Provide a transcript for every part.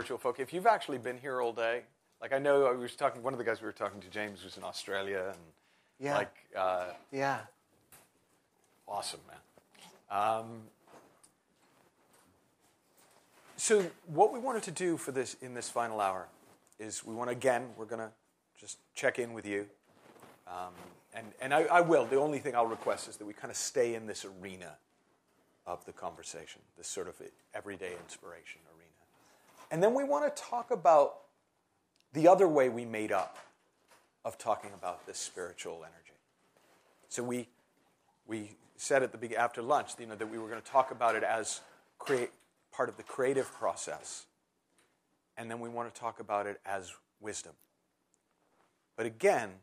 virtual folk. If you've actually been here all day, like I know I was talking, one of the guys we were talking to, James, was in Australia, and awesome, man. So what we wanted to do for this in this final hour is we're going to just check in with you. And I will. The only thing I'll request is that we kind of stay in this arena of the conversation, this sort of everyday inspiration arena. And then we want to talk about the other way we made up of talking about this spiritual energy. So we said at the after lunch, that we were going to talk about it as part of the creative process, and then we want to talk about it as wisdom. But again,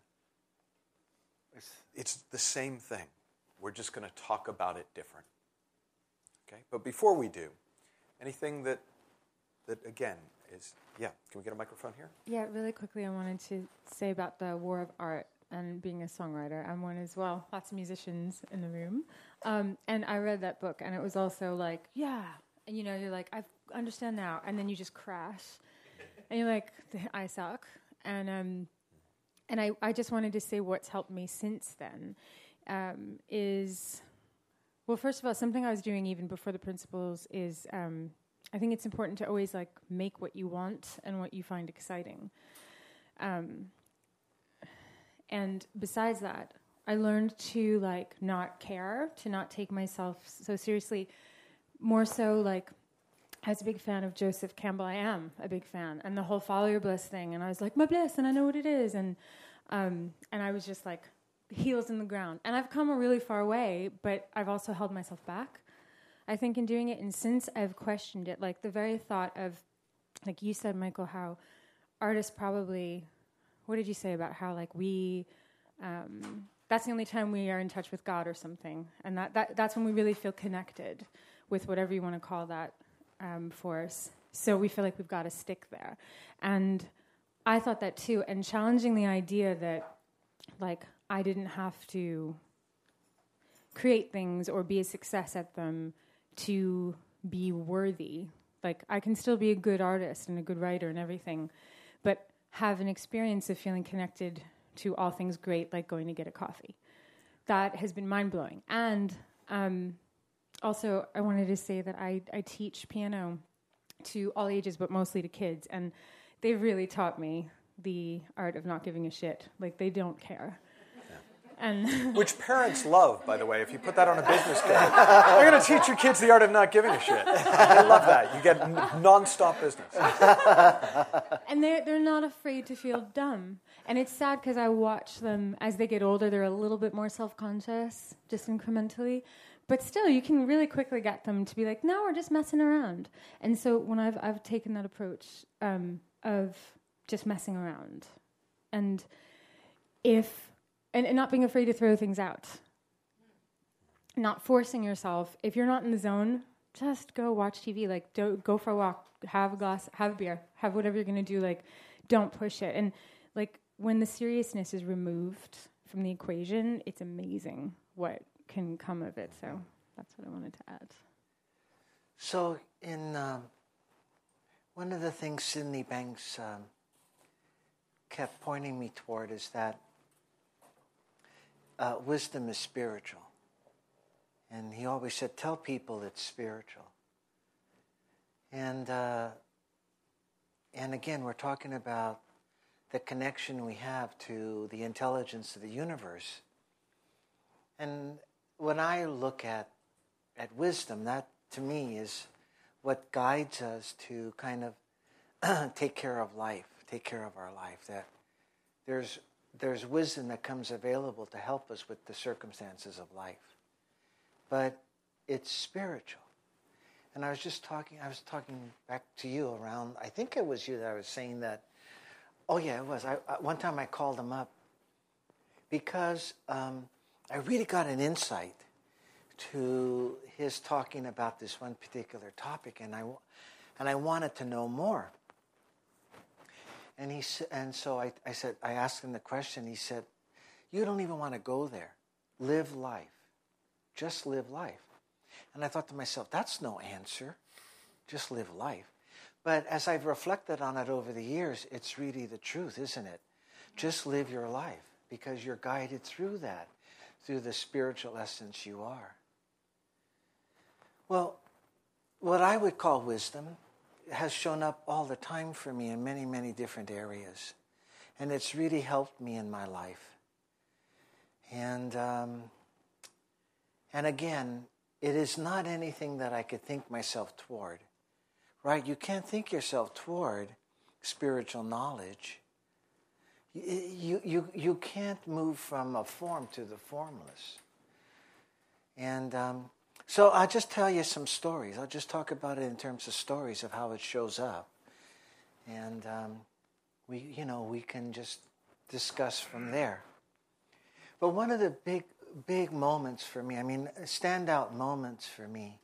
it's the same thing. We're just going to talk about it different. Okay? But before we do, anything that again is, can we get a microphone here? Yeah, really quickly I wanted to say about the war of art and being a songwriter. I'm one as well. Lots of musicians in the room. And I read that book, and it was also like, and you're like, I understand now. And then you just crash. And you're like, I suck. And I just wanted to say what's helped me since then is, well, first of all, something I was doing even before the principles is I think it's important to always make what you want and what you find exciting. And besides that, I learned to not care, to not take myself so seriously. More so I was a big fan of Joseph Campbell. I am a big fan, and the whole follow your bliss thing. And I was like, my bliss, and I know what it is. And I was just heels in the ground. And I've come a really far way, but I've also held myself back, I think, in doing it. And since I've questioned it, the very thought of, you said, Michael, how artists probably, what did you say about how we, that's the only time we are in touch with God or something. And that's when we really feel connected with whatever you want to call that force. So we feel like we've got to stick there. And I thought that too. And challenging the idea that I didn't have to create things or be a success at them to be worthy. I can still be a good artist and a good writer and everything, but have an experience of feeling connected to all things great, like going to get a coffee. That has been mind-blowing. And also, I wanted to say that I teach piano to all ages, but mostly to kids, and they've really taught me the art of not giving a shit. They don't care. And which parents love, by the way. If you put that on a business card, I'm going to teach your kids the art of not giving a shit. They love that. You get non-stop business. And they're not afraid to feel dumb. And it's sad because I watch them as they get older. They're a little bit more self-conscious, just incrementally. But still, you can really quickly get them to be like, no, we're just messing around. And so when I've taken that approach of just messing around, and And not being afraid to throw things out. Not forcing yourself. If you're not in the zone, just go watch TV. Go for a walk. Have a glass. Have a beer. Have whatever you're going to do. Don't push it. And when the seriousness is removed from the equation, it's amazing what can come of it. So that's what I wanted to add. So in one of the things Sydney Banks kept pointing me toward is that wisdom is spiritual. And he always said, tell people it's spiritual. And again, we're talking about the connection we have to the intelligence of the universe. And when I look at wisdom, that to me is what guides us to kind of take care of life, take care of our life. That there's wisdom that comes available to help us with the circumstances of life. But it's spiritual. And I was talking back to you around, I think it was you that I was saying that, oh yeah, it was. One time I called him up because I really got an insight to his talking about this one particular topic, and I wanted to know more. And so I asked him the question. He said, "You don't even want to go there. Live life. Just live life." And I thought to myself, that's no answer. Just live life. But as I've reflected on it over the years, it's really the truth, isn't it? Just live your life because you're guided through that, through the spiritual essence you are. Well, what I would call wisdom has shown up all the time for me in many, many different areas. And it's really helped me in my life. And again, it is not anything that I could think myself toward. Right? You can't think yourself toward spiritual knowledge. You can't move from a form to the formless. And so I'll just tell you some stories. I'll just talk about it in terms of stories of how it shows up. And we can just discuss from there. But one of the big moments for me, standout moments for me,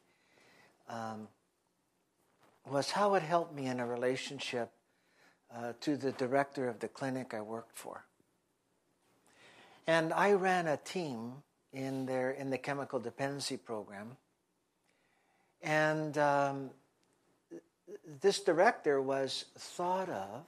was how it helped me in a relationship to the director of the clinic I worked for. And I ran a team in the chemical dependency program. And this director was thought of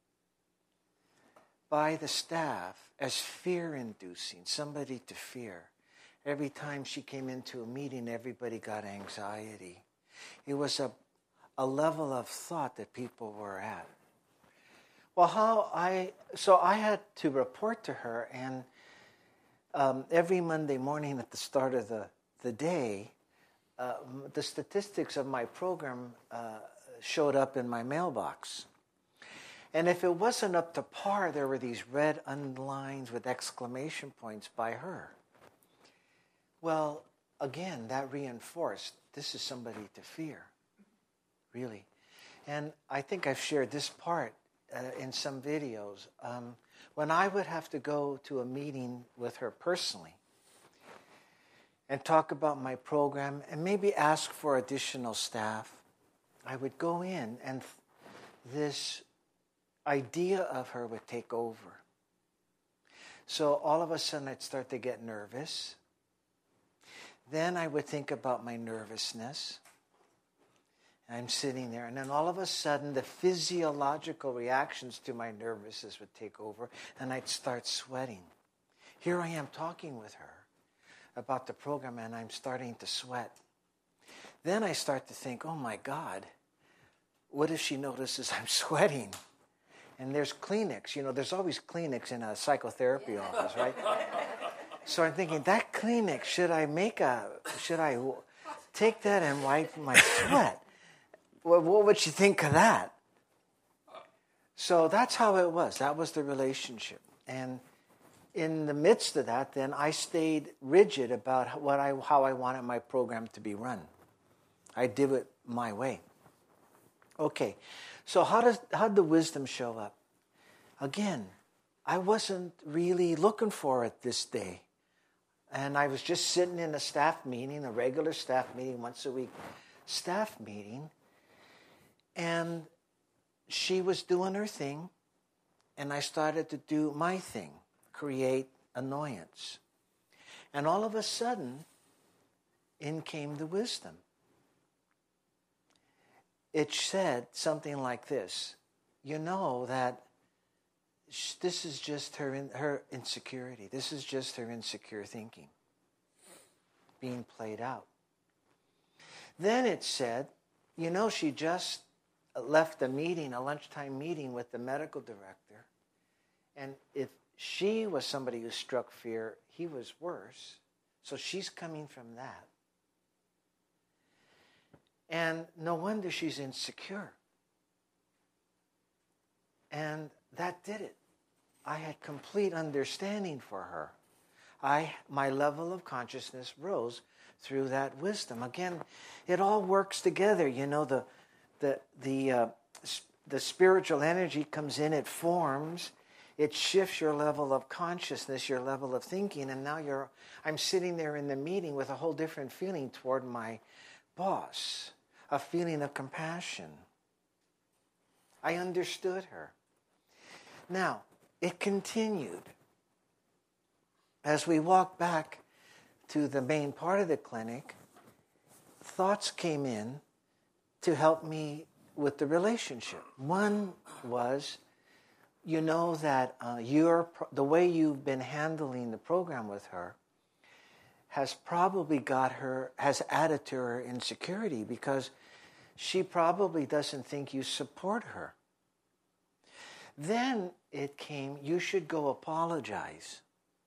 by the staff as fear-inducing, somebody to fear. Every time she came into a meeting, everybody got anxiety. It was a level of thought that people were at. Well, so I had to report to her, and every Monday morning at the start of the day, the statistics of my program showed up in my mailbox. And if it wasn't up to par, there were these red underlines with exclamation points by her. Well, again, that reinforced this is somebody to fear, really. And I think I've shared this part in some videos. When I would have to go to a meeting with her personally and talk about my program and maybe ask for additional staff, I would go in and this idea of her would take over. So all of a sudden I'd start to get nervous. Then I would think about my nervousness. I'm sitting there, and then all of a sudden the physiological reactions to my nervousness would take over, and I'd start sweating. Here I am talking with her about the program, and I'm starting to sweat. Then I start to think, oh my God, what if she notices I'm sweating? And there's Kleenex. There's always Kleenex in a psychotherapy office, right? So I'm thinking, that Kleenex, should I take that and wipe my sweat? Well, what would she think of that? So that's how it was. That was the relationship. And in the midst of that, then I stayed rigid about how I wanted my program to be run. I did it my way. Okay, so how did the wisdom show up? Again, I wasn't really looking for it this day. And I was just sitting in a staff meeting, a regular staff meeting, once a week staff meeting. And she was doing her thing, and I started to do my thing, create annoyance. And all of a sudden, in came the wisdom. It said something like this: you know that this is just her insecurity. This is just her insecure thinking being played out. Then it said, she just left a lunchtime meeting with the medical director. And if she was somebody who struck fear, he was worse. So she's coming from that. And no wonder she's insecure. And that did it. I had complete understanding for her. My level of consciousness rose through that wisdom. Again, it all works together. The spiritual energy comes in, it forms, it shifts your level of consciousness, your level of thinking, and now I'm sitting there in the meeting with a whole different feeling toward my boss, a feeling of compassion. I understood her. Now, it continued. As we walked back to the main part of the clinic, thoughts came in to help me with the relationship. One was, you know that the way you've been handling the program with her has probably has added to her insecurity, because she probably doesn't think you support her. Then it came, you should go apologize.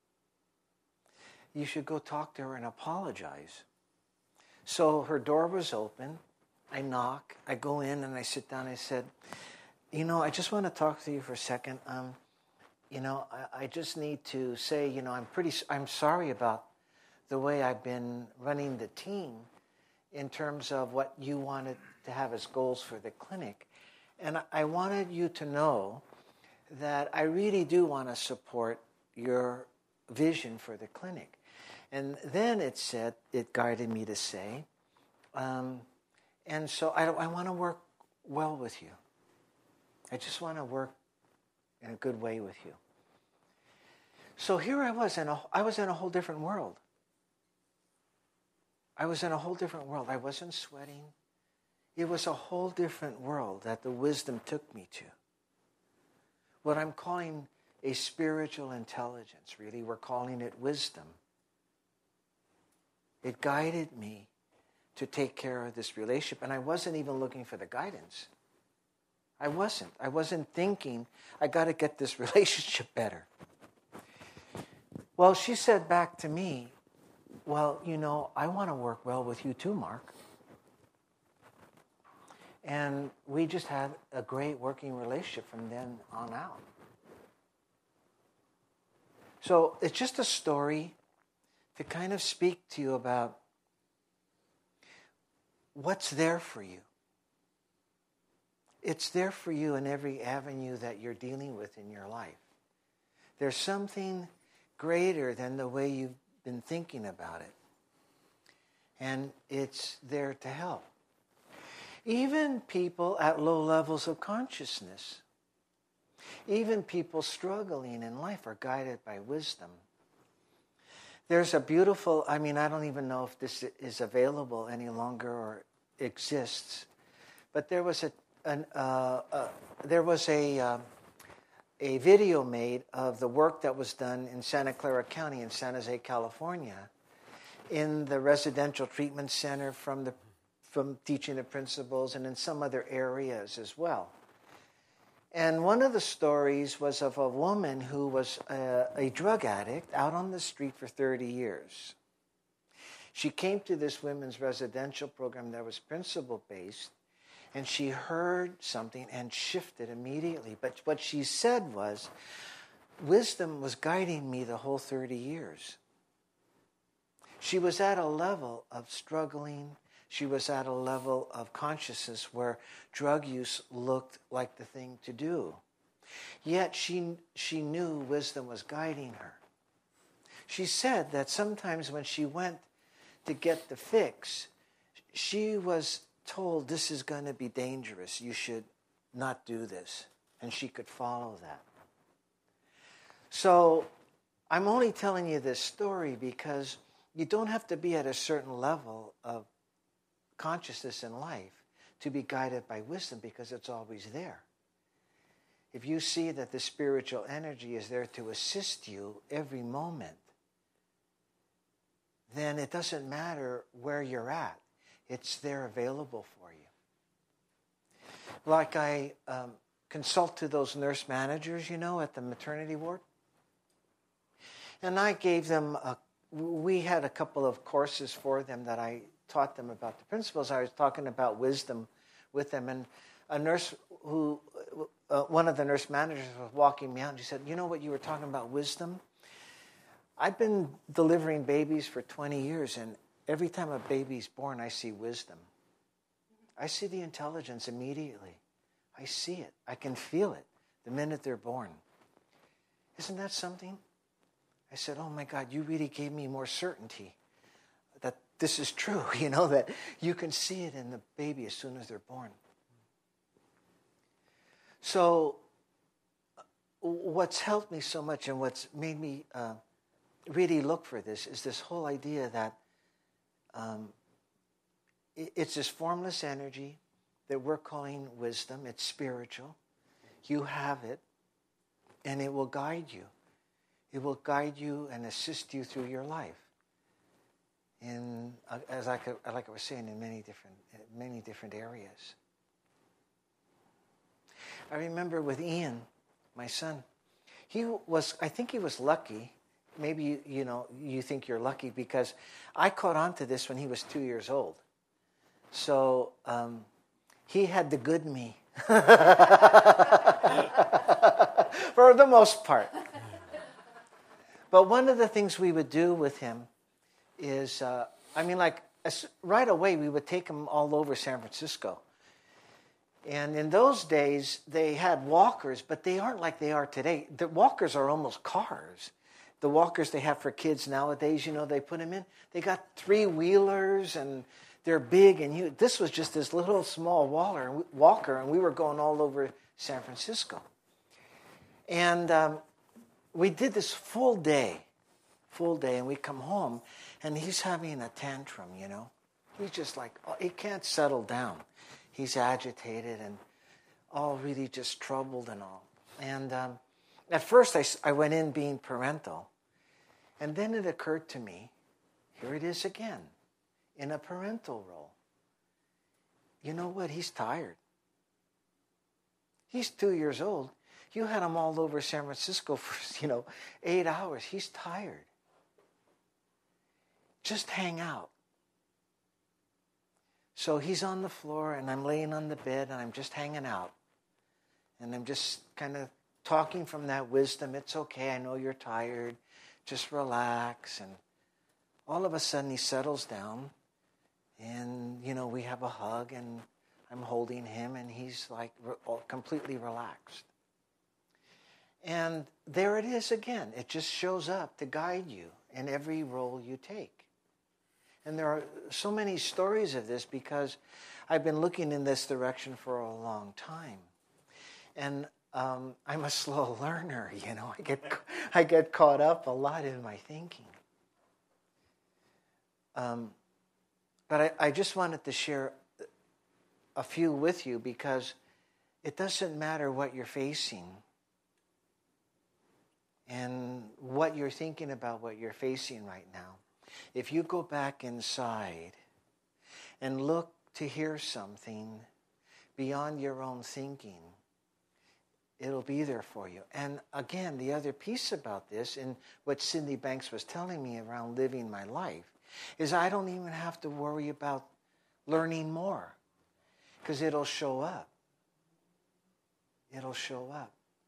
You should go talk to her and apologize. So her door was open. I knock. I go in and I sit down. I said, I just want to talk to you for a second. I just need to say, I'm sorry about the way I've been running the team in terms of what you wanted to have as goals for the clinic. And I wanted you to know that I really do want to support your vision for the clinic. And then it guided me to say, and so I want to work well with you. I just want to work in a good way with you. So here I was in a whole different world. I was in a whole different world. I wasn't sweating. It was a whole different world that the wisdom took me to. What I'm calling a spiritual intelligence, really, we're calling it wisdom. It guided me to take care of this relationship, and I wasn't even looking for the guidance. I wasn't thinking, I got to get this relationship better. Well, she said back to me, well, I want to work well with you too, Mark. And we just had a great working relationship from then on out. So it's just a story to kind of speak to you about what's there for you. It's there for you in every avenue that you're dealing with in your life. There's something greater than the way you've been thinking about it. And it's there to help. Even people at low levels of consciousness, even people struggling in life are guided by wisdom. There's a beautiful, I don't even know if this is available any longer or exists, but there was a video made of the work that was done in Santa Clara County in San Jose, California, in the residential treatment center from teaching the principles, and in some other areas as well. And one of the stories was of a woman who was a drug addict out on the street for 30 years. She came to this women's residential program that was principle-based, and she heard something and shifted immediately. But what she said was, wisdom was guiding me the whole 30 years. She was at a level of struggling. She was at a level of consciousness where drug use looked like the thing to do. Yet she knew wisdom was guiding her. She said that sometimes when she went to get the fix, she was told, this is going to be dangerous. You should not do this. And she could follow that. So I'm only telling you this story because you don't have to be at a certain level of consciousness in life to be guided by wisdom, because it's always there. If you see that the spiritual energy is there to assist you every moment, then it doesn't matter where you're at. It's there available for you. Like I consult to those nurse managers, at the maternity ward. And I gave them, we had a couple of courses for them that I taught them about the principles. I was talking about wisdom with them. And a nurse one of the nurse managers was walking me out, and she said, you know what you were talking about, wisdom? I've been delivering babies for 20 years, and every time a baby's born, I see wisdom. I see the intelligence immediately. I see it. I can feel it the minute they're born. Isn't that something? I said, oh my God, you really gave me more certainty that this is true, that you can see it in the baby as soon as they're born. So what's helped me so much and what's made me really look for this is this whole idea that it's this formless energy. that we're calling wisdom. It's spiritual. You have it, and it will guide you. It will guide you and assist you through your life. In, as like I was saying, in many different areas. I remember with Ian, my son, I think he was lucky. Maybe, you think you're lucky because I caught on to this when he was 2 years old. So he had the good me. For the most part. But one of the things we would do with him is, right away we would take him all over San Francisco. And in those days, they had walkers, but they aren't like they are today. The walkers are almost cars. The walkers they have for kids nowadays, they put them in. They got 3-wheelers, and they're big and huge. This was just this little small walker, and we were going all over San Francisco. And we did this full day, and we come home, and he's having a tantrum, He's just like, he can't settle down. He's agitated and all really just troubled and all. And at first I went in being parental. And then it occurred to me, here it is again, in a parental role. You know what? He's tired. He's 2 years old. You had him all over San Francisco for, 8 hours. He's tired. Just hang out. So he's on the floor, and I'm laying on the bed, and I'm just hanging out. And I'm just kind of talking from that wisdom. It's okay, I know you're tired. Just relax. And all of a sudden, he settles down. And, we have a hug, and I'm holding him, and he's like completely relaxed. And there it is again. It just shows up to guide you in every role you take. And there are so many stories of this because I've been looking in this direction for a long time. And I'm a slow learner, I get caught up a lot in my thinking. But I just wanted to share a few with you because it doesn't matter what you're facing and what you're thinking about what you're facing right now. If you go back inside and look to hear something beyond your own thinking, it'll be there for you. And again, the other piece about this, and what Cindy Banks was telling me around living my life, is I don't even have to worry about learning more because it'll show up. It'll show up.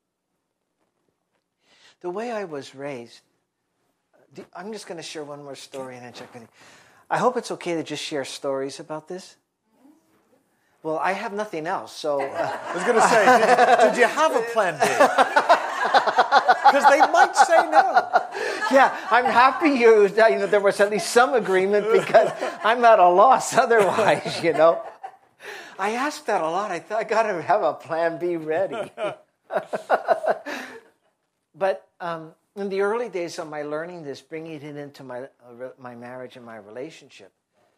The way I was raised, I'm just going to share one more story and then check with you. I hope it's okay to just share stories about this. Well, I have nothing else, so... I was going to say, did you have a plan B? Because they might say no. Yeah, I'm happy there was at least some agreement because I'm at a loss otherwise, I asked that a lot. I thought I got to have a plan B ready. But in the early days of my learning this, bringing it into my marriage and my relationship,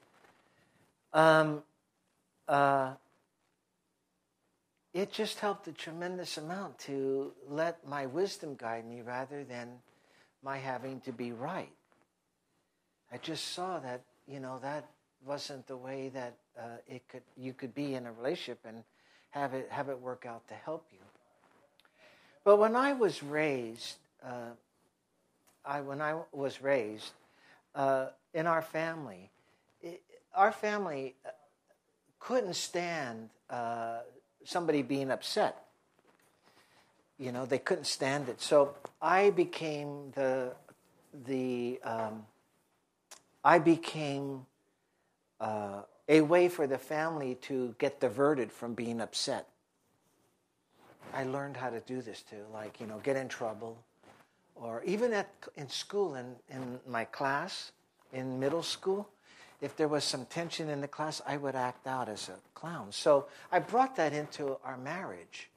it just helped a tremendous amount to let my wisdom guide me rather than my having to be right. I just saw that, that wasn't the way that you could be in a relationship and have it work out to help you. But when I was raised, in our family, couldn't stand somebody being upset. They couldn't stand it. So I became a way for the family to get diverted from being upset. I learned how to do this too, get in trouble. Or even in school, in my class, in middle school, if there was some tension in the class, I would act out as a clown. So I brought that into our marriage,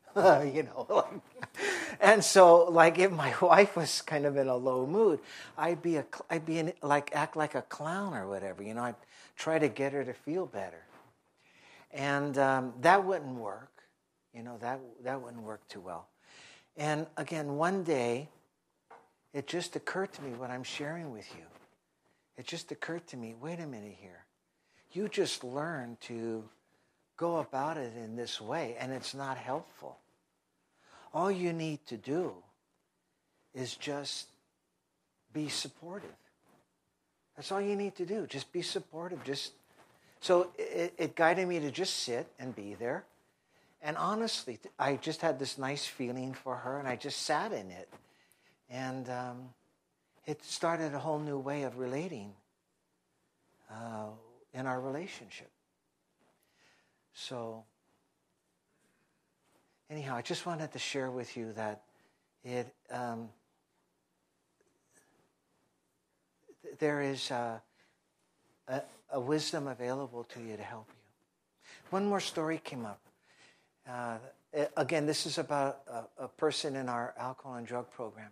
And so, if my wife was kind of in a low mood, I'd act like a clown or whatever. I'd try to get her to feel better. And that wouldn't work. That wouldn't work too well. And again, one day, it just occurred to me what I'm sharing with you. It just occurred to me, wait a minute here. You just learned to go about it in this way, and it's not helpful. All you need to do is just be supportive. That's all you need to do. Just be supportive. So it guided me to just sit and be there. And honestly, I just had this nice feeling for her, and I just sat in it. And it started a whole new way of relating in our relationship. So anyhow, I just wanted to share with you that there is a wisdom available to you to help you. One more story came up. Again, this is about a person in our alcohol and drug program.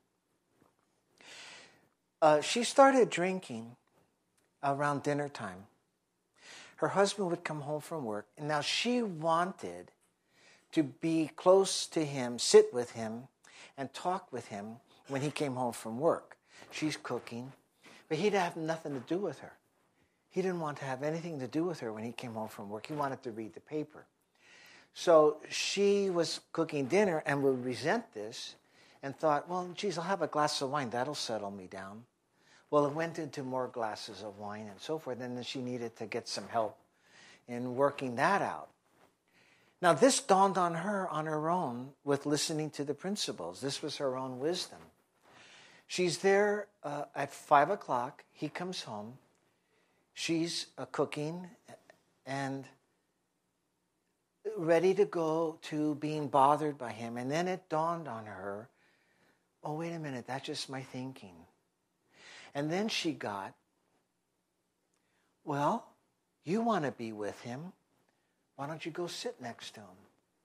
She started drinking around dinner time. Her husband would come home from work, and now she wanted to be close to him, sit with him, and talk with him when he came home from work. She's cooking, but he'd have nothing to do with her. He didn't want to have anything to do with her when he came home from work. He wanted to read the paper. So she was cooking dinner and would resent this and thought, well, geez, I'll have a glass of wine. That'll settle me down. Well, it went into more glasses of wine and so forth, and then she needed to get some help in working that out. Now, this dawned on her own with listening to the principles. This was her own wisdom. She's there at 5 o'clock. He comes home. She's cooking and ready to go to being bothered by him. And then it dawned on her, oh, wait a minute, that's just my thinking. And then she got, well, you want to be with him. Why don't you go sit next to him?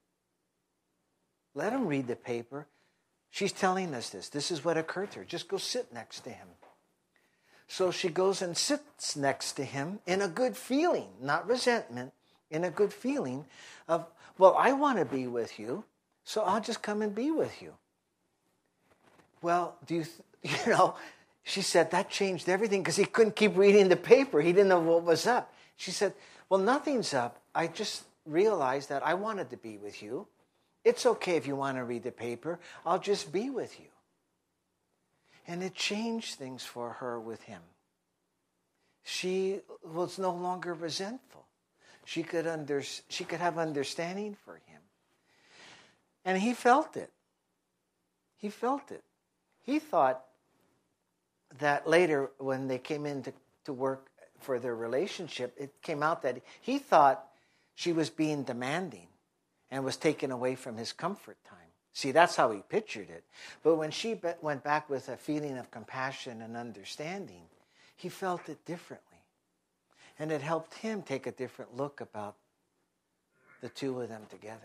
Let him read the paper. She's telling us this. This is what occurred to her. Just go sit next to him. So she goes and sits next to him in a good feeling, not resentment, in a good feeling of, well, I want to be with you, so I'll just come and be with you. Well, she said that changed everything because he couldn't keep reading the paper. He didn't know what was up. She said, well, nothing's up. I just realized that I wanted to be with you. It's okay if you want to read the paper. I'll just be with you. And it changed things for her with him. She was no longer resentful. She could have understanding for him. And he felt it. He felt it. He thought that later when they came in to work for their relationship, it came out that he thought she was being demanding and was taken away from his comfort time. See, that's how he pictured it. But when she went back with a feeling of compassion and understanding, he felt it differently. And it helped him take a different look about the two of them together.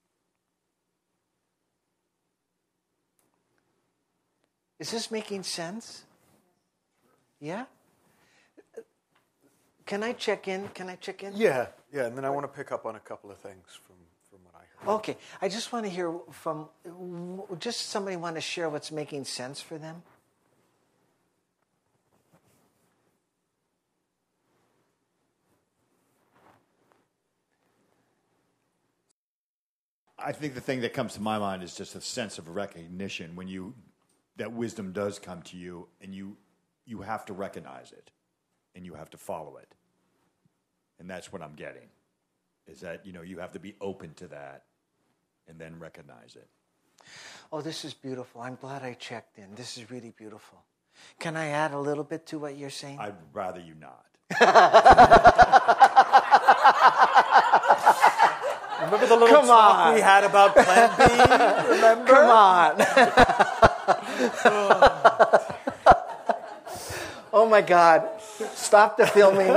Is this making sense? Yeah? Can I check in? Yeah, and then I want to pick up on a couple of things from what I heard. Okay, I just want to hear from, just somebody want to share what's making sense for them? I think the thing that comes to my mind is just a sense of recognition when that wisdom does come to you, and you have to recognize it, and you have to follow it. And that's what I'm getting, is that, you have to be open to that and then recognize it. Oh, this is beautiful. I'm glad I checked in. This is really beautiful. Can I add a little bit to what you're saying? I'd rather you not. Remember the little talk we had about Plan B? Remember? Come on. Oh my God. Stop the filming.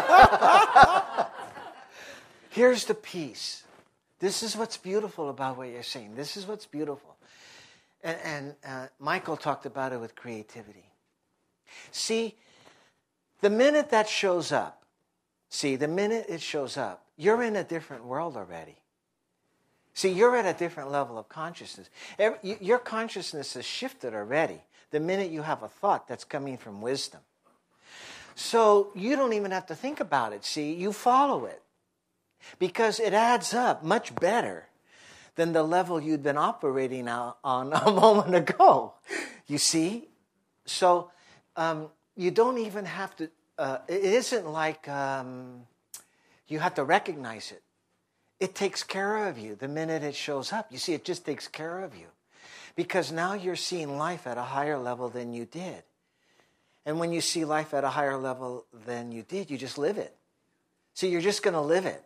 Here's the piece. This is what's beautiful about what you're saying. This is what's beautiful. And Michael talked about it with creativity. See, the minute that shows up, See, the minute it shows up, you're in a different world already. See, you're at a different level of consciousness. Your consciousness has shifted already the minute you have a thought that's coming from wisdom. So you don't even have to think about it, see? You follow it. Because it adds up much better than the level you'd been operating on a moment ago. You see? So you don't even have to... it isn't like you have to recognize it. It takes care of you the minute it shows up. You see, it just takes care of you. Because now you're seeing life at a higher level than you did. And when you see life at a higher level than you did, you just live it. See, you're just going to live it.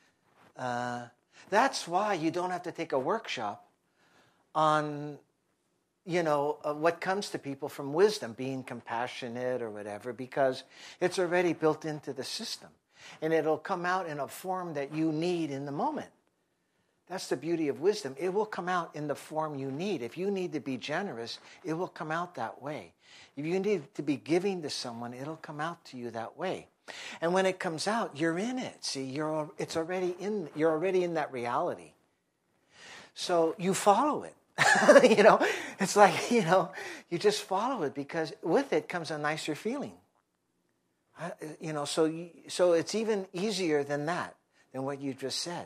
That's why you don't have to take a workshop on, what comes to people from wisdom, being compassionate or whatever, because it's already built into the system. And it'll come out in a form that you need in the moment. That's the beauty of wisdom. It will come out in the form you need. If you need to be generous, it will come out that way. If you need to be giving to someone, it'll come out to you that way. And when it comes out, you're in it. See, you're already in that reality. So you follow it. It's like, you just follow it because with it comes a nicer feeling. So it's even easier than that, than what you just said.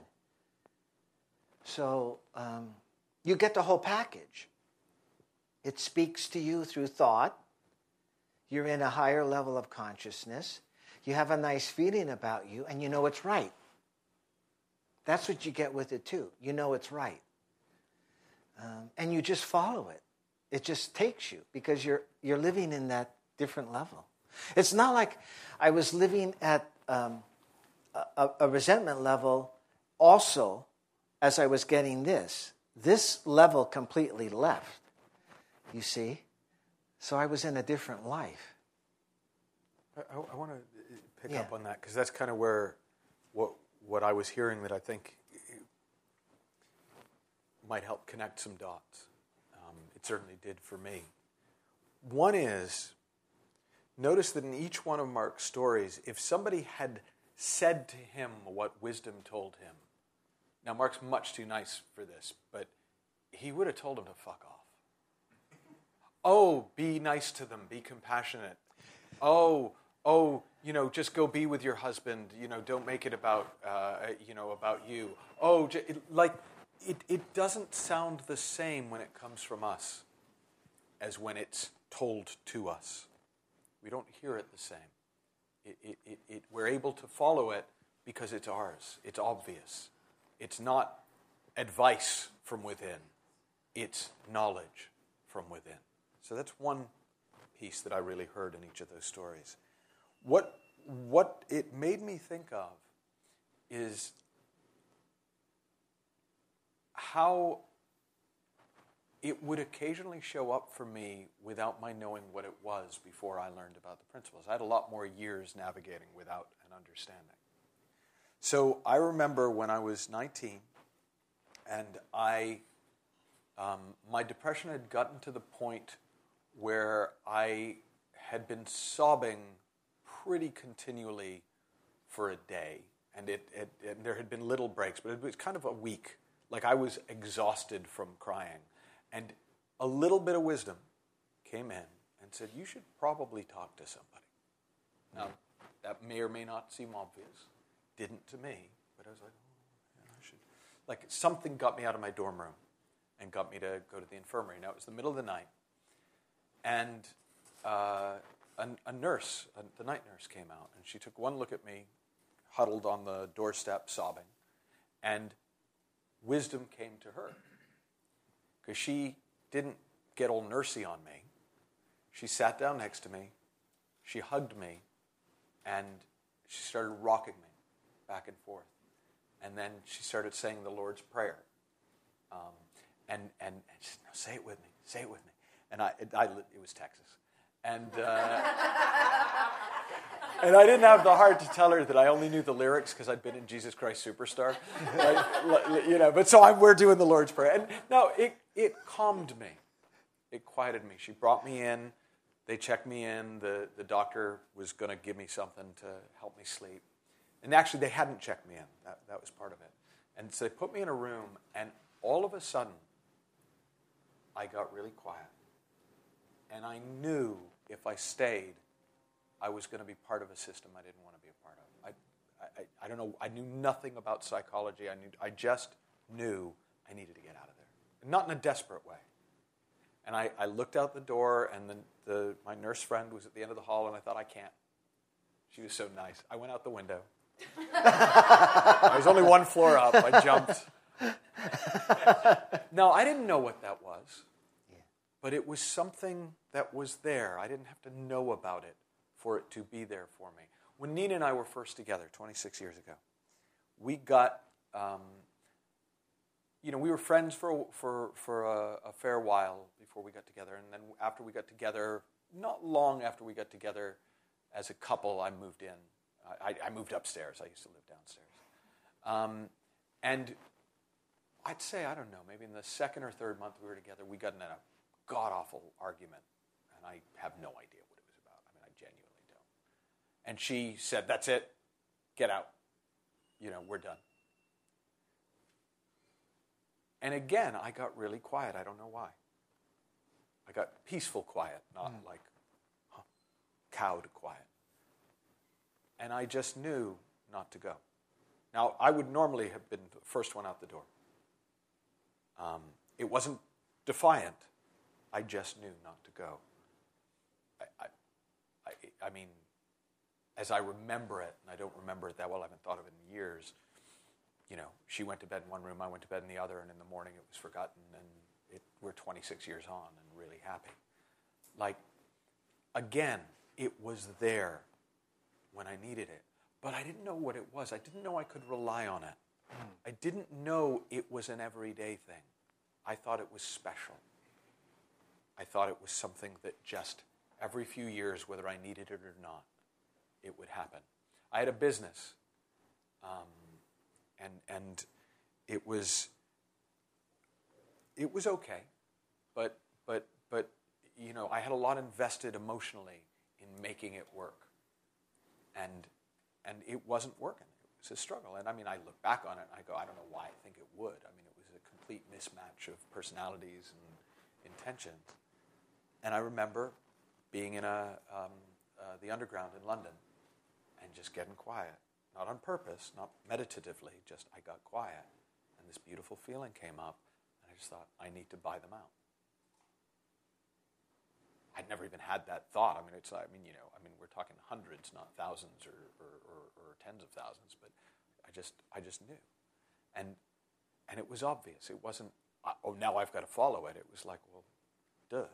So you get the whole package. It speaks to you through thought. You're in a higher level of consciousness. You have a nice feeling about you, and you know it's right. That's what you get with it too. You know it's right. And you just follow it. It just takes you because you're living in that different level. It's not like I was living at a resentment level also as I was getting this. This level completely left, you see. So I was in a different life. I want to pick up on that because that's kind of where what I was hearing that I think might help connect some dots. It certainly did for me. One is, notice that in each one of Mark's stories, if somebody had said to him what wisdom told him, now Mark's much too nice for this, but he would have told him to fuck off. Oh, be nice to them, be compassionate. Oh, just go be with your husband. Don't make it about, about you. Oh, it doesn't sound the same when it comes from us as when it's told to us. We don't hear it the same. We're able to follow it because it's ours. It's obvious. It's not advice from within. It's knowledge from within. So that's one piece that I really heard in each of those stories. What it made me think of is how it would occasionally show up for me without my knowing what it was before I learned about the principles. I had a lot more years navigating without an understanding. So I remember when I was 19, and my depression had gotten to the point where I had been sobbing pretty continually for a day, and there had been little breaks, but it was kind of a week. Like I was exhausted from crying. And a little bit of wisdom came in and said, you should probably talk to somebody. Now, that may or may not seem obvious. Didn't to me, but I was like, I should. Like something got me out of my dorm room and got me to go to the infirmary. Now, it was the middle of the night, and a nurse, the night nurse came out, and she took one look at me, huddled on the doorstep, sobbing, and wisdom came to her. Because she didn't get all nursey on me. She sat down next to me, she hugged me, and she started rocking me back and forth. And then she started saying the Lord's Prayer. And she said, no, say it with me. And it was Texas. And and I didn't have the heart to tell her that I only knew the lyrics because I'd been in Jesus Christ Superstar. But so we're doing the Lord's Prayer. And no, it calmed me. It quieted me. She brought me in. They checked me in. The doctor was going to give me something to help me sleep. And actually, they hadn't checked me in. That was part of it. And so they put me in a room, and all of a sudden, I got really quiet. And I knew if I stayed, I was going to be part of a system I didn't want to be a part of. I don't know. I knew nothing about psychology. I just knew I needed to get out of there. Not in a desperate way. And I looked out the door, and my nurse friend was at the end of the hall, and I thought, I can't. She was so nice. I went out the window. I was only one floor up. I jumped. No, I didn't know what that was. Yeah. But it was something that was there. I didn't have to know about it for it to be there for me. When Nina and I were first together, 26 years ago, we got, we were friends for a fair while before we got together. And then after we got together, not long after we got together as a couple, I moved in. I moved upstairs. I used to live downstairs. And I'd say, I don't know, maybe in the second or third month we were together, we got in a god-awful argument. And I have no idea what it was about. I mean, I genuinely don't. And she said, that's it. Get out. We're done. And again, I got really quiet. I don't know why. I got peaceful quiet, not like cowed quiet. And I just knew not to go. Now, I would normally have been the first one out the door. It wasn't defiant. I just knew not to go. I mean, as I remember it, and I don't remember it that well, I haven't thought of it in years, she went to bed in one room, I went to bed in the other, and in the morning it was forgotten, and we're 26 years on and really happy. Like, again, it was there when I needed it. But I didn't know what it was. I didn't know I could rely on it. I didn't know it was an everyday thing. I thought it was special. I thought it was something that just every few years, whether I needed it or not, it would happen. I had a business, and it was okay, but I had a lot invested emotionally in making it work. And it wasn't working. It was a struggle. And I mean, I look back on it and I go, I don't know why I think it would. I mean, it was a complete mismatch of personalities and intentions. And I remember being in the Underground in London and just getting quiet. Not on purpose, not meditatively, just I got quiet. And this beautiful feeling came up, and I just thought, I need to buy them out. I'd never even had that thought. I mean, we're talking hundreds, not thousands or tens of thousands, but I just knew. And it was obvious. It wasn't, now I've got to follow it. It was like, well, duh.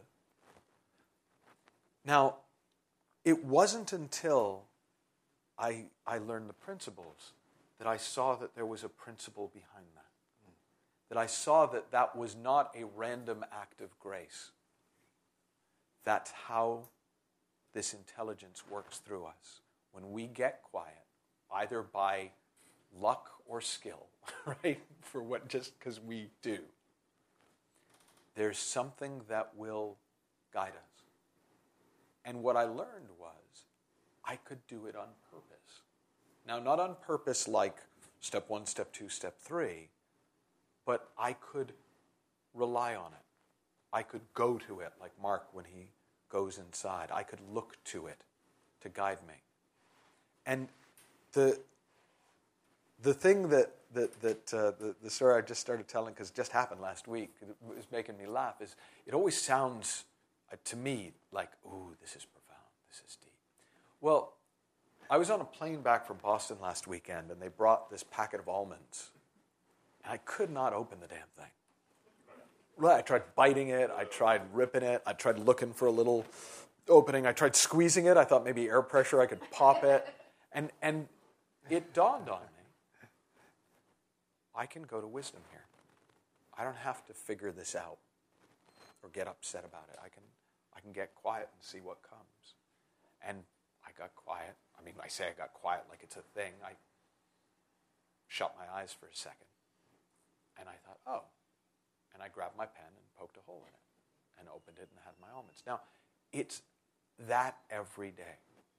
Now, it wasn't until I learned the principles that I saw that there was a principle behind that. That I saw that was not a random act of grace. That's how this intelligence works through us. When we get quiet, either by luck or skill, right? Just because we do, there's something that will guide us. And what I learned was I could do it on purpose. Now, not on purpose like step 1, step 2, step 3, but I could rely on it. I could go to it like Mark when he goes inside. I could look to it to guide me. And the thing that the story I just started telling, because it just happened last week, it was making me laugh, is it always sounds to me like, ooh, this is profound, this is deep. Well, I was on a plane back from Boston last weekend, and they brought this packet of almonds. And I could not open the damn thing. Right, I tried biting it, I tried ripping it, I tried looking for a little opening, I tried squeezing it, I thought maybe air pressure, I could pop it. And it dawned on me, I can go to wisdom here. I don't have to figure this out or get upset about it. I can get quiet and see what comes. And I got quiet. I mean, I say I got quiet like it's a thing. I shut my eyes for a second. And I thought, oh. And I grabbed my pen and poked a hole in it. and opened it and had my almonds. Now, it's that every day.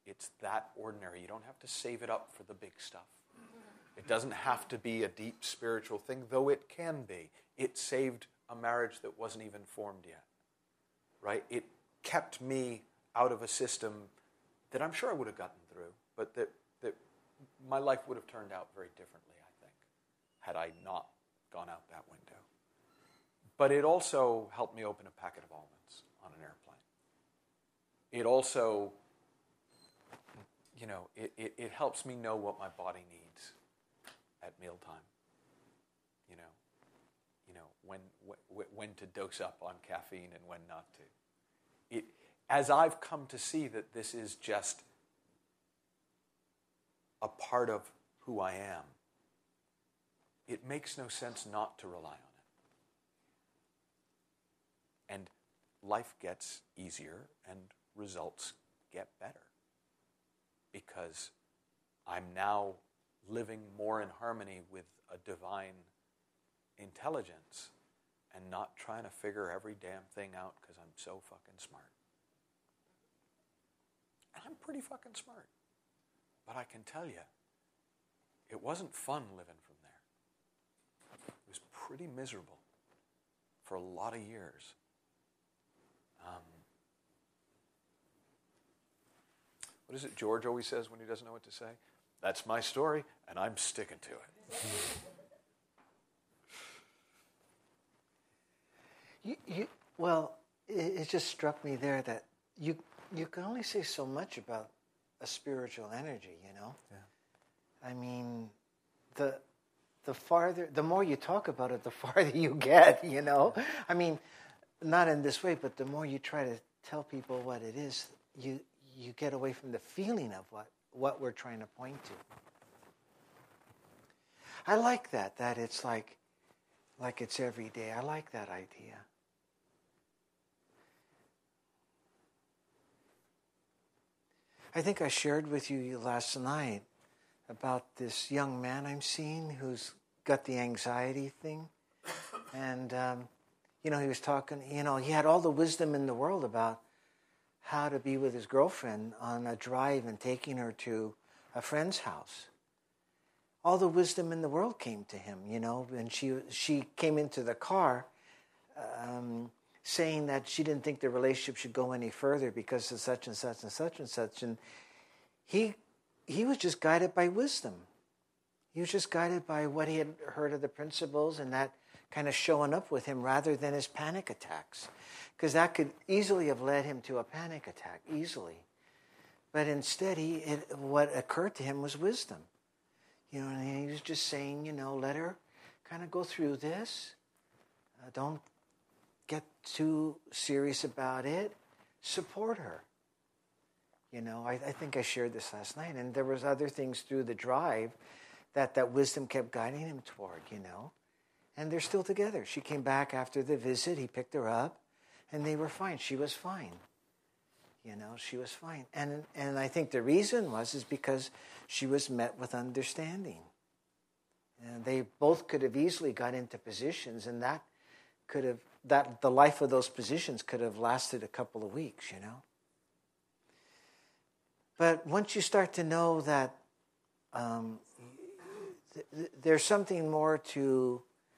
It's that ordinary. You don't have to save it up for the big stuff. It doesn't have to be a deep spiritual thing, though it can be. It saved a marriage that wasn't even formed yet, right? It kept me out of a system that I'm sure I would have gotten through, but that my life would have turned out very differently, I think, had I not gone out that window. But it also helped me open a packet of almonds on an airplane. It also, it helps me know what my body needs at mealtime. When to dose up on caffeine and when not to. As I've come to see that this is just a part of who I am, it makes no sense not to rely on it. And life gets easier and results get better because I'm now living more in harmony with a divine intelligence and not trying to figure every damn thing out because I'm so fucking smart. And I'm pretty fucking smart. But I can tell you, it wasn't fun living from there. It was pretty miserable for a lot of years. What is it George always says when he doesn't know what to say? That's my story, and I'm sticking to it. It just struck me there that you can only say so much about a spiritual energy, Yeah. I mean, the more you talk about it, the farther you get, I mean, not in this way, but the more you try to tell people what it is, you get away from the feeling of what we're trying to point to. I like that it's like it's every day. I like that idea. I think I shared with you last night about this young man I'm seeing who's got the anxiety thing. And, he was talking, he had all the wisdom in the world about how to be with his girlfriend on a drive and taking her to a friend's house. All the wisdom in the world came to him, and she came into the car saying that she didn't think the relationship should go any further because of such and such and such and such. And he was just guided by wisdom. He was just guided by what he had heard of the principles and that kind of showing up with him rather than his panic attacks. Because that could easily have led him to a panic attack, easily. But instead, what occurred to him was wisdom. And he was just saying, let her kind of go through this. Don't get too serious about it. Support her. I think I shared this last night. And there was other things through the drive that wisdom kept guiding him toward, And they're still together. She came back after the visit. He picked her up. And they were fine. She was fine. She was fine. And I think the reason is because she was met with understanding. And they both could have easily got into positions, and the life of those positions could have lasted a couple of weeks, But once you start to know that there's something more to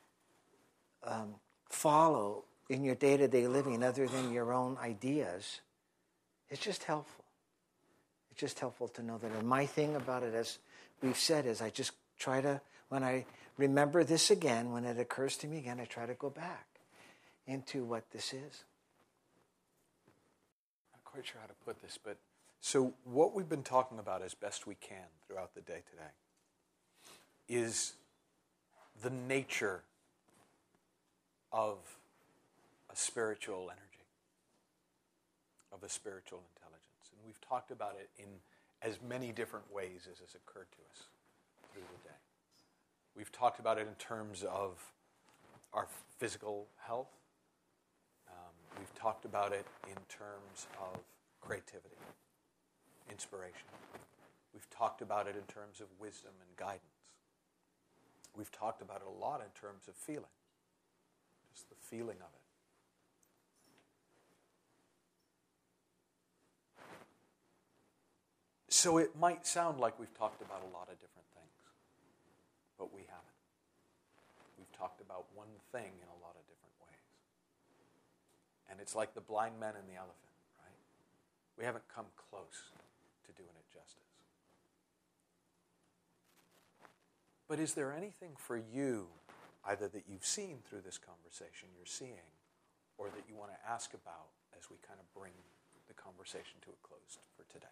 follow in your day-to-day living other than your own ideas, it's just helpful. It's just helpful to know that. And my thing about it, as we've said, is I just try to, when I remember this again, when it occurs to me again, I try to go back into what this is. I'm not quite sure how to put this, but so what we've been talking about as best we can throughout the day today is the nature of a spiritual energy, of a spiritual intelligence. And we've talked about it in as many different ways as has occurred to us through the day. We've talked about it in terms of our physical health. We've talked about it in terms of creativity, inspiration. We've talked about it in terms of wisdom and guidance. We've talked about it a lot in terms of feeling, just the feeling of it. So it might sound like we've talked about a lot of different things, but we haven't. We've talked about one thing in a lot of different ways. And it's like the blind man and the elephant, right? We haven't come close to doing it justice. But is there anything for you, either that you've seen through this conversation you're seeing, or that you want to ask about as we kind of bring the conversation to a close for today?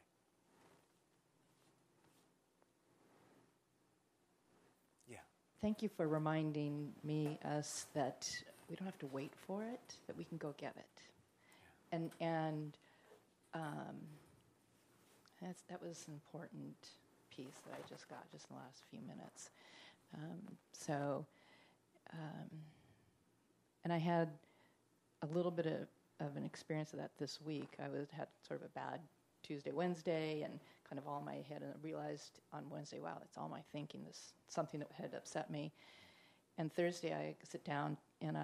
Yeah. Thank you for reminding us that we don't have to wait for it, that we can go get it. Yeah. And that was an important piece that I just got just in the last few minutes. And I had a little bit of an experience of that this week. I had sort of a bad Tuesday, Wednesday, and kind of all in my head, and I realized on Wednesday, wow, it's all my thinking, something that had upset me. And Thursday I sit down and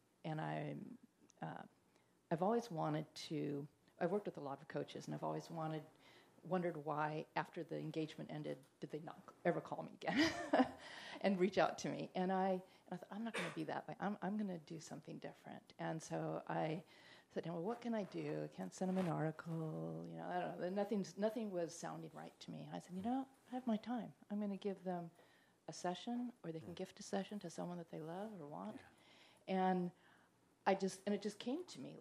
I've always wanted to, I've worked with a lot of coaches, and I've always wondered why after the engagement ended did they not ever call me again and reach out to me. And I thought, I'm not going to be that way. I'm going to do something different. And so I said, well, what can I do? I can't send them an article. I don't know. Nothing was sounding right to me. And I said, I have my time. I'm going to give them a session, or they can gift a session to someone that they love or want. Yeah. And it just came to me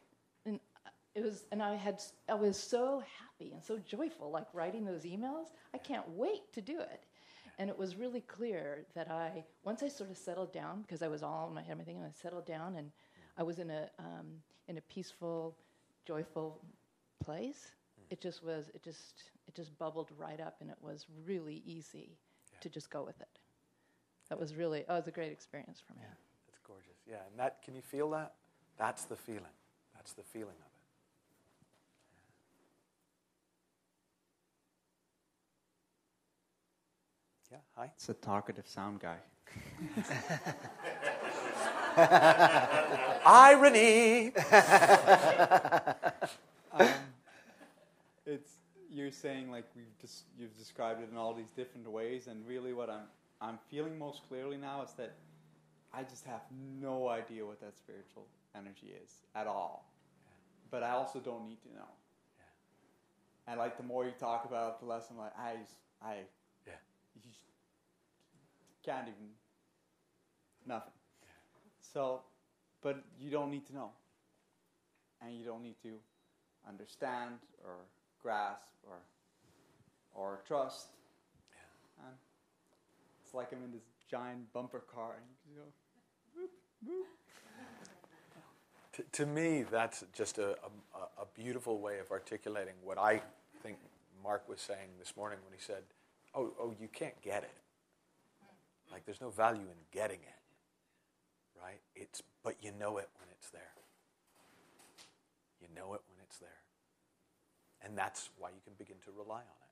I was so happy and so joyful, like writing those emails. I can't wait to do it. And it was really clear that once I sort of settled down, because I was all in my head, everything, and I settled down, and I was in a peaceful, joyful place. It just bubbled right up, and it was really easy to just go with it. It was a great experience for me. Yeah, that's gorgeous. Yeah, and can you feel that? That's the feeling. That's the feeling of it. Yeah, hi. It's a talkative sound guy. Irony! You're saying like you've described it in all these different ways, and really what I'm feeling most clearly now is that I just have no idea what that spiritual energy is at all. Yeah. But I also don't need to know. Yeah. And like the more you talk about it, the less I'm like, you can't even, nothing. Yeah. So, but you don't need to know. And you don't need to understand or grasp or trust. Yeah. And it's like I'm in this giant bumper car and you just go, whoop, whoop. To me, that's just a beautiful way of articulating what I think Mark was saying this morning when he said, oh, you can't get it. Like, there's no value in getting it, right? But you know it when it's there. You know it when it's there. And that's why you can begin to rely on it.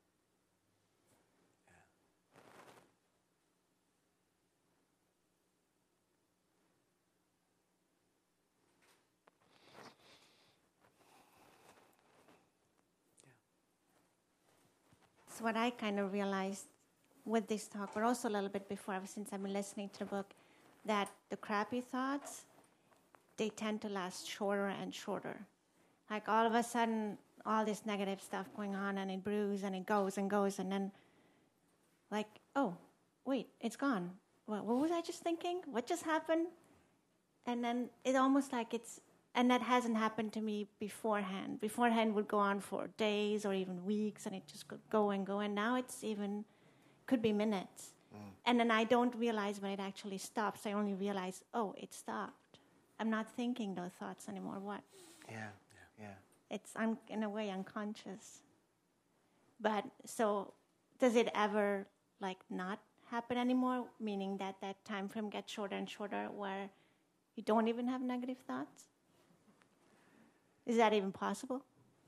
So what I kind of realized with this talk, but also a little bit before, since I've been listening to the book, that the crappy thoughts, they tend to last shorter and shorter. Like all of a sudden, all this negative stuff going on, and it brews, and it goes and goes, and then like, oh, wait, it's gone. What was I just thinking? What just happened? And then it almost like and that hasn't happened to me beforehand. Beforehand would go on for days or even weeks, and it just could go and go. And now could be minutes. Mm. And then I don't realize when it actually stops. I only realize, oh, it stopped. I'm not thinking those thoughts anymore. What? Yeah. It's in a way unconscious. But so does it ever not happen anymore? Meaning that time frame gets shorter and shorter where you don't even have negative thoughts? Is that even possible?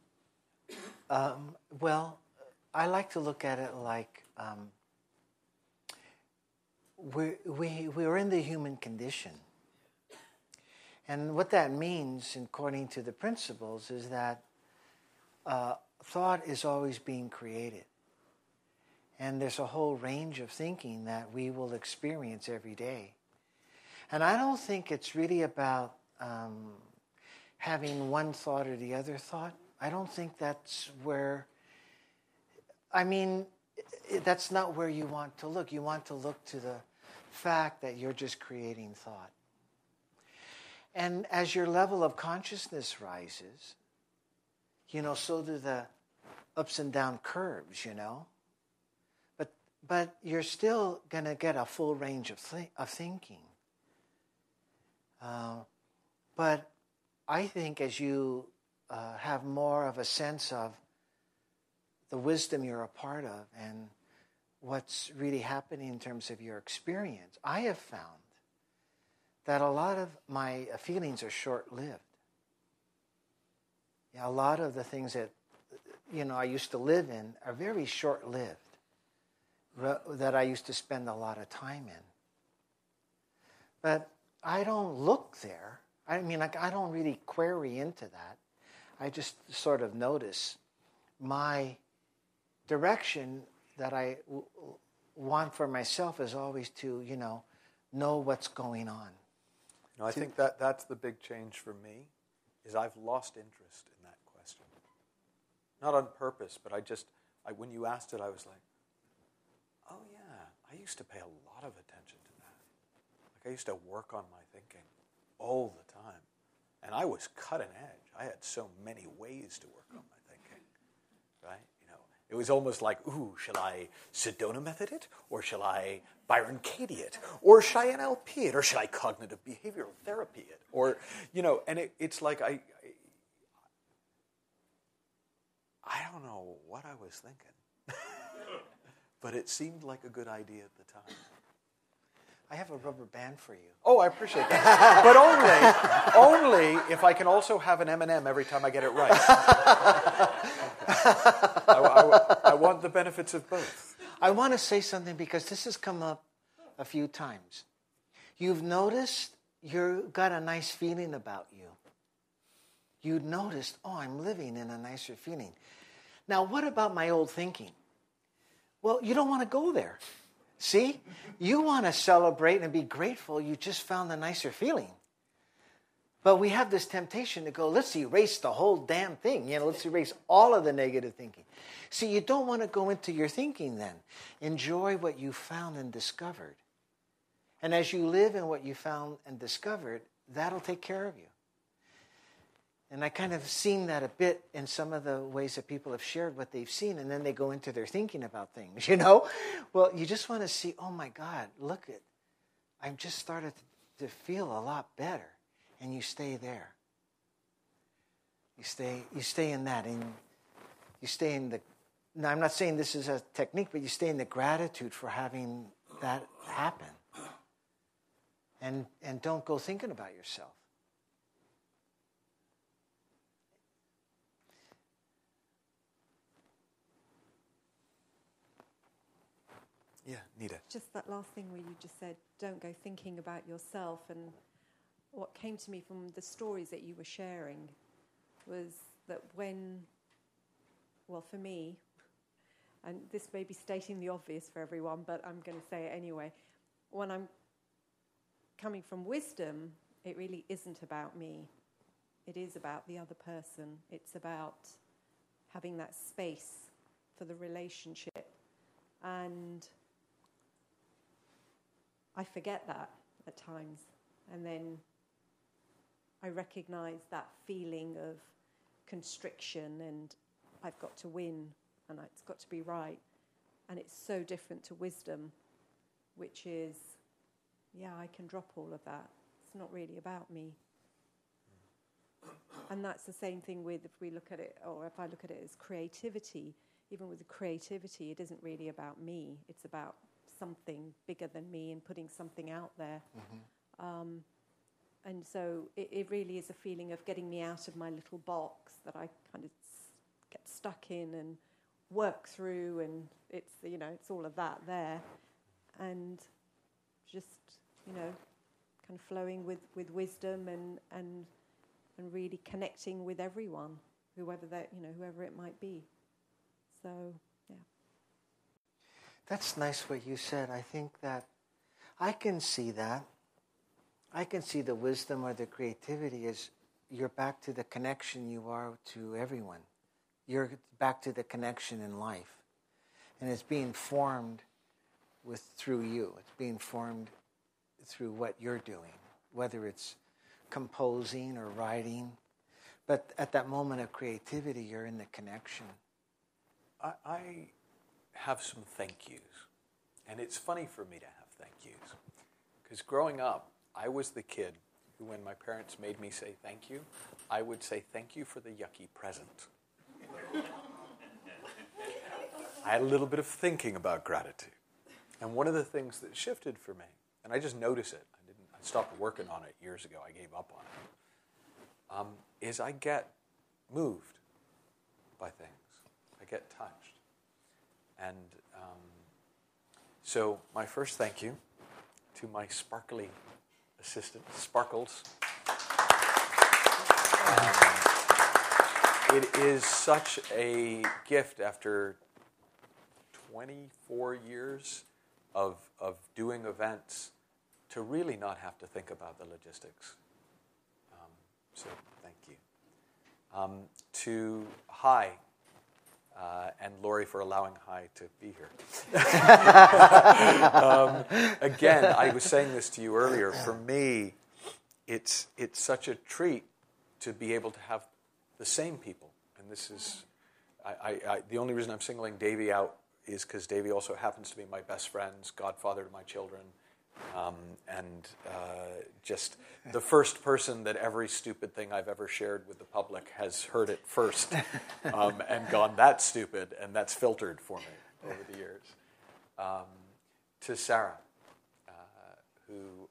Well, I like to look at it like we're in the human condition. And what that means, according to the principles, is that thought is always being created. And there's a whole range of thinking that we will experience every day. And I don't think it's really about having one thought or the other thought. I don't think that's where, that's not where you want to look. You want to look to the fact that you're just creating thought. And as your level of consciousness rises, so do the ups and down curves, But you're still going to get a full range of thinking. But I think as you have more of a sense of the wisdom you're a part of and what's really happening in terms of your experience, I have found that a lot of my feelings are short-lived. A lot of the things that I used to live in are very short-lived, that I used to spend a lot of time in. But I don't look there. I don't really query into that. I just sort of notice my direction that I want for myself is always to, know what's going on. No, I think that's the big change for me, is I've lost interest in that question. Not on purpose, but when you asked it, I was like, oh yeah, I used to pay a lot of attention to that. I used to work on my thinking all the time. And I was cutting edge. I had so many ways to work on my thinking, right? It was almost like, shall I Sedona method it? Or shall I Byron Katie it? Or shall I NLP it? Or shall I cognitive behavioral therapy it? Or, and it's like I don't know what I was thinking. But it seemed like a good idea at the time. I have a rubber band for you. Oh, I appreciate that. But only if I can also have an M&M every time I get it right. I want the benefits of both. I want to say something because this has come up a few times. You've noticed you've got a nice feeling about you. You noticed, I'm living in a nicer feeling. Now, what about my old thinking? Well, you don't want to go there. See? You want to celebrate and be grateful you just found a nicer feeling. But we have this temptation to go, let's erase the whole damn thing. Let's erase all of the negative thinking. See, you don't want to go into your thinking then. Enjoy what you found and discovered. And as you live in what you found and discovered, that'll take care of you. And I kind of seen that a bit in some of the ways that people have shared what they've seen, and then they go into their thinking about things, Well, you just want to see, oh my God, look at, I've just started to feel a lot better. And you stay there. You stay in that, and you stay in the, now I'm not saying this is a technique, but you stay in the gratitude for having that happen. And don't go thinking about yourself. Yeah, Nita. Just that last thing where you just said, don't go thinking about yourself. And what came to me from the stories that you were sharing was that for me, and this may be stating the obvious for everyone, but I'm going to say it anyway, when I'm coming from wisdom, it really isn't about me. It is about the other person. It's about having that space for the relationship. And I forget that at times. And then I recognize that feeling of constriction and I've got to win and it's got to be right. And it's so different to wisdom, which is, I can drop all of that. It's not really about me. And that's the same thing with, if we look at it, or if I look at it as creativity, even with the creativity, it isn't really about me. It's about something bigger than me and putting something out there. Mm-hmm. And so it really is a feeling of getting me out of my little box that I kind of get stuck in and work through, and it's all of that there, and just kind of flowing with wisdom and really connecting with everyone whoever it might be. So, yeah. That's nice what you said. I think that I can see that. I can see the wisdom or the creativity as you're back to the connection you are to everyone. You're back to the connection in life. And it's being formed through you. It's being formed through what you're doing, whether it's composing or writing. But at that moment of creativity, you're in the connection. I have some thank yous. And it's funny for me to have thank yous. Because growing up, I was the kid who, when my parents made me say thank you, I would say thank you for the yucky present. I had a little bit of thinking about gratitude. And one of the things that shifted for me, and I just noticed it, I stopped working on it years ago, I gave up on it, is I get moved by things. I get touched. And so my first thank you to my sparkly assistant, Sparkles. It is such a gift after 24 years of doing events to really not have to think about the logistics. So thank you. To Hi, and Lori for allowing Hi to be here. Again, I was saying this to you earlier. For me, it's such a treat to be able to have the same people. And this is, the only reason I'm singling Davey out is because Davey also happens to be my best friend's godfather to my children. And just the first person that every stupid thing I've ever shared with the public has heard it first and gone, that's stupid, and that's filtered for me over the years. To Sarah, who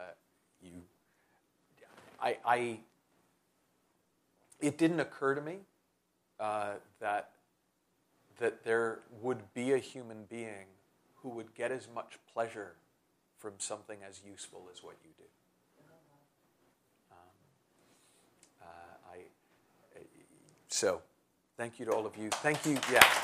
it didn't occur to me that there would be a human being who would get as much pleasure from something as useful as what you do. So, thank you to all of you. Thank you,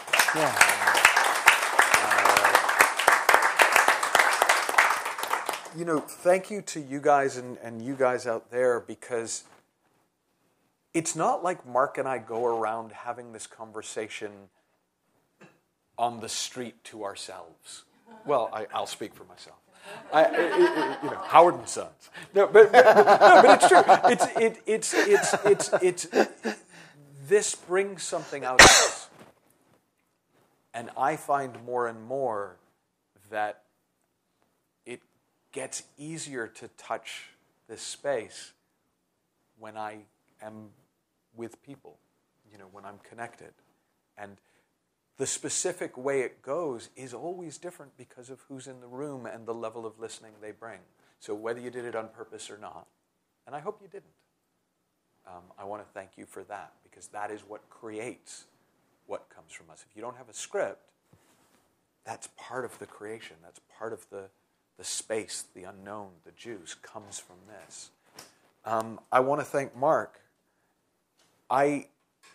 thank you to you guys and you guys out there, because it's not like Mark and I go around having this conversation on the street to ourselves. Well, I'll speak for myself. Howard and Sons. No, but it's true. It's this brings something out of us, and I find more and more that it gets easier to touch this space when I am with people. When I'm connected, and the specific way it goes is always different because of who's in the room and the level of listening they bring. So whether you did it on purpose or not, and I hope you didn't, I want to thank you for that, because that is what creates what comes from us. If you don't have a script, that's part of the creation. That's part of the space, the unknown, the juice comes from this. I want to thank Mark. I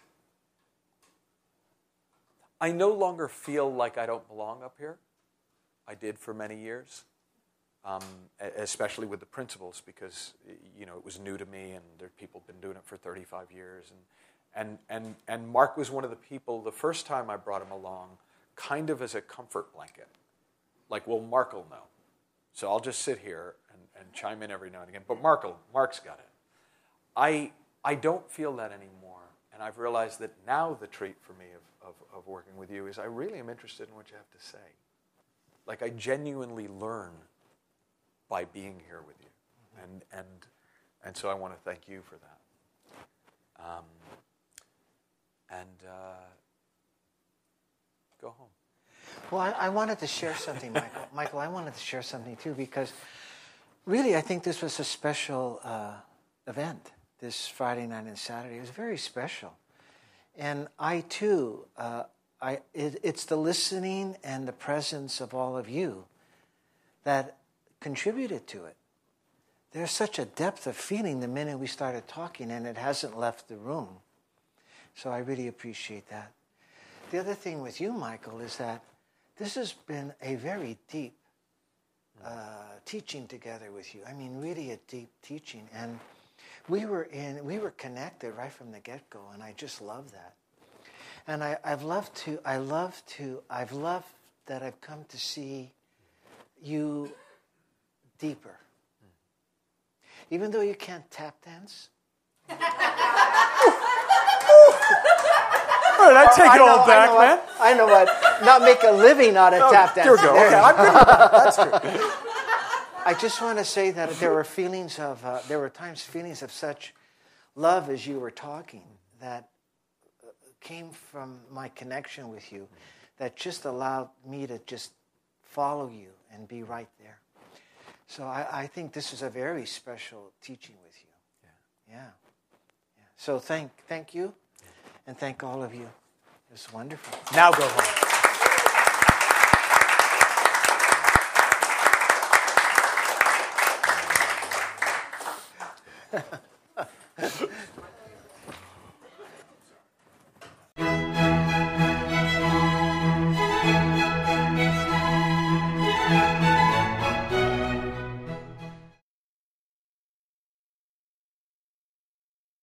no longer feel like I don't belong up here. I did for many years, especially with the principles, because it was new to me, and there people have been doing it for 35 years. And Mark was one of the people, the first time I brought him along, kind of as a comfort blanket. Like, well, Mark will know. So I'll just sit here and chime in every now and again. But Mark's got it. I don't feel that anymore. And I've realized that now the treat for me of working with you is I really am interested in what you have to say. Like, I genuinely learn by being here with you. And so I want to thank you for that. Go home. Well, I wanted to share something, Michael. Michael, I wanted to share something too, because really I think this was a special event, this Friday night and Saturday. It was very special. And I too, it's the listening and the presence of all of you that contributed to it. There's such a depth of feeling the minute we started talking, and it hasn't left the room. So I really appreciate that. The other thing with you, Michael, is that this has been a very deep teaching together with you. I mean, really a deep teaching. And we were connected right from the get-go, and I just love that. And I've loved that I've come to see you deeper. Even though you can't tap dance. All right, I take it all back, man. I know what. Not make a living out of tap dance. Here we go. Okay, I'm good with that. That's good. I just want to say that there were times feelings of such love as you were talking that came from my connection with you that just allowed me to just follow you and be right there. So I think this is a very special teaching with you. Yeah. So thank you, and thank all of you. It was wonderful. Now go home.